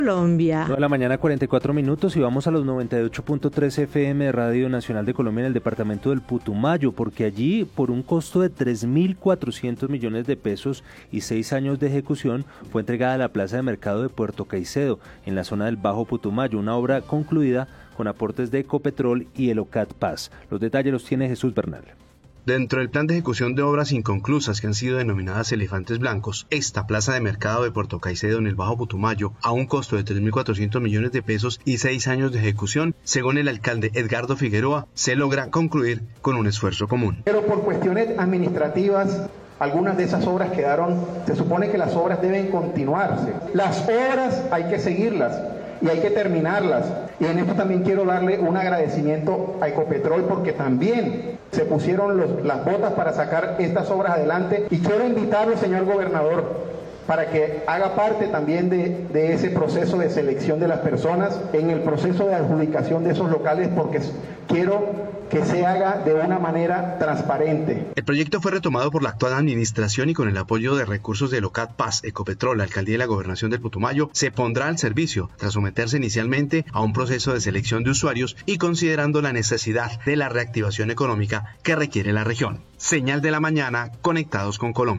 Colombia. 9 de la mañana, 44 minutos, y vamos a los 98.3 FM de Radio Nacional de Colombia en el departamento del Putumayo, porque allí, por un costo de 3.400 millones de pesos y 6 años de ejecución, fue entregada la plaza de mercado de Puerto Caicedo, en la zona del Bajo Putumayo, una obra concluida con aportes de Ecopetrol y el OCAT Paz. Los detalles los tiene Jesús Bernal. Dentro del plan de ejecución de obras inconclusas que han sido denominadas elefantes blancos, esta plaza de mercado de Puerto Caicedo en el Bajo Putumayo, a un costo de 3.400 millones de pesos y 6 años de ejecución, según el alcalde Edgardo Figueroa, se logra concluir con un esfuerzo común. Pero por cuestiones administrativas, algunas de esas obras se supone que las obras deben continuarse. Las obras hay que seguirlas y hay que terminarlas. Y en esto también quiero darle un agradecimiento a Ecopetrol porque también se pusieron las botas para sacar estas obras adelante. Y quiero invitarlo, señor gobernador, para que haga parte también de ese proceso de selección de las personas en el proceso de adjudicación de esos locales, porque quiero que se haga de una manera transparente. El proyecto fue retomado por la actual administración y con el apoyo de recursos del OCAT Paz, Ecopetrol, la Alcaldía y la Gobernación del Putumayo, se pondrá al servicio tras someterse inicialmente a un proceso de selección de usuarios y considerando la necesidad de la reactivación económica que requiere la región. Señal de la mañana, conectados con Colombia.